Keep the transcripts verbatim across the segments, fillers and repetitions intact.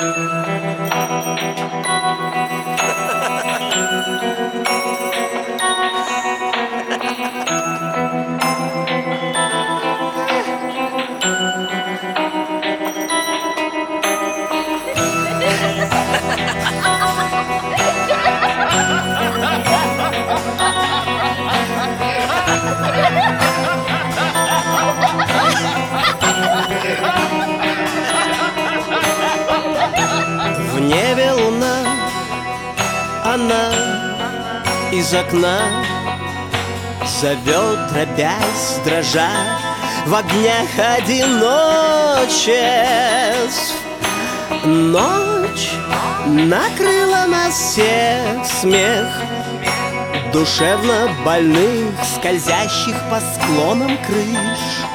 В небе луна, она из окна зовет, дробясь, дрожа в огнях одиночеств. Ночь накрыла нас всех, смех душевно больных, скользящих по склонам крыш.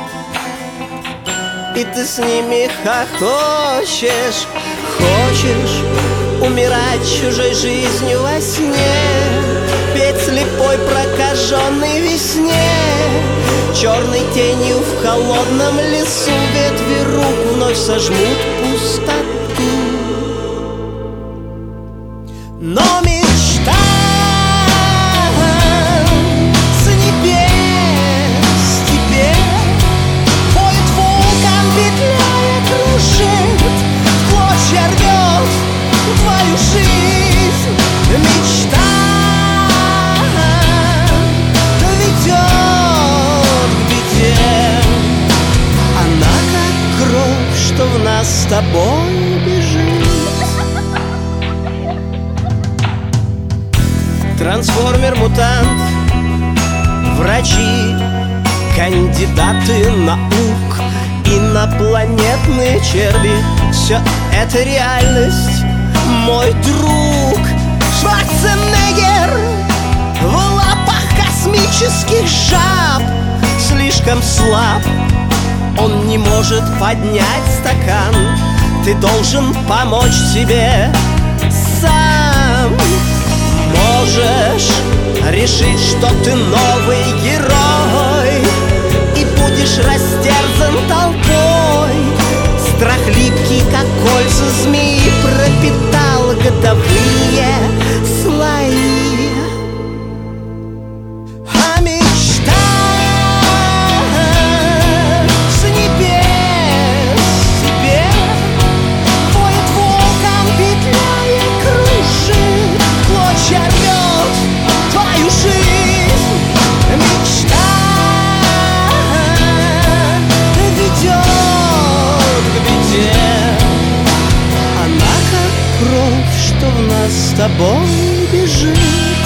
И ты с ними хохочешь, хочешь умирать чужой жизнью во сне, петь слепой прокаженной весне, черной тенью в холодном лесу ветви рук вновь сожмут пустоту. Но мечта с небес тебе поет волком, петляя, кружит, в клочья рвет твою жизнь. Мечта ведет к беде, она как кровь, что в нас с тобой бежит. Трансформер-мутант, врачи, кандидаты наук, инопланетные черви — все это реальность, мой друг. Шварценеггер в лапах космических жаб слишком слаб, он не может поднять стакан. Ты должен помочь себе сам. Можешь решить, что ты новый герой и будешь растерзан толпой. Страх липкий, как кольца змеи, пропитал годовые слои. А мечта с небес тебе поет волком, петляя, кружит, клочья рвет твою жизнь. Мечта ведет к беде, она как кровь, что в нас с тобой бежит.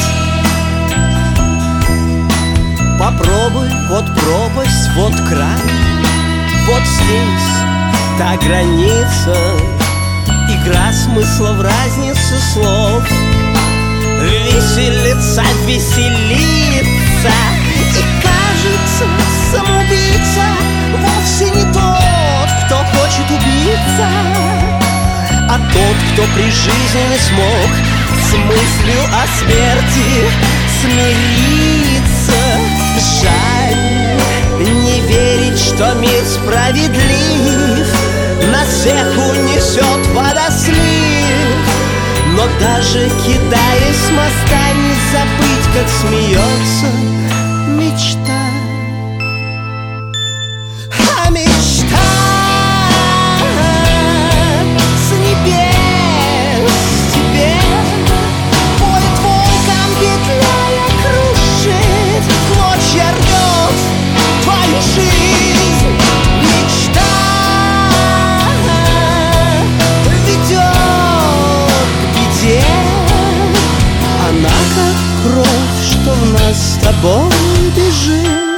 Попробуй, вот пропасть, вот край, вот здесь та граница, игра смысла в разнице слов. Веселится, веселится, и кажется, самоубийца вовсе не тот, кто хочет убиться, а тот, кто при жизни не смог с мыслью о смерти смириться. Жаль не верить, что мир справедлив, нас всех унесет водослив. Но даже кидаясь с моста, не забыть, как смеется мечта. А мечта с небес тебе поет волком, петляя, кружит, клочья рвет твою жизнь. Мечта ведет к беде, она как кровь, что в нас с тобой бежит.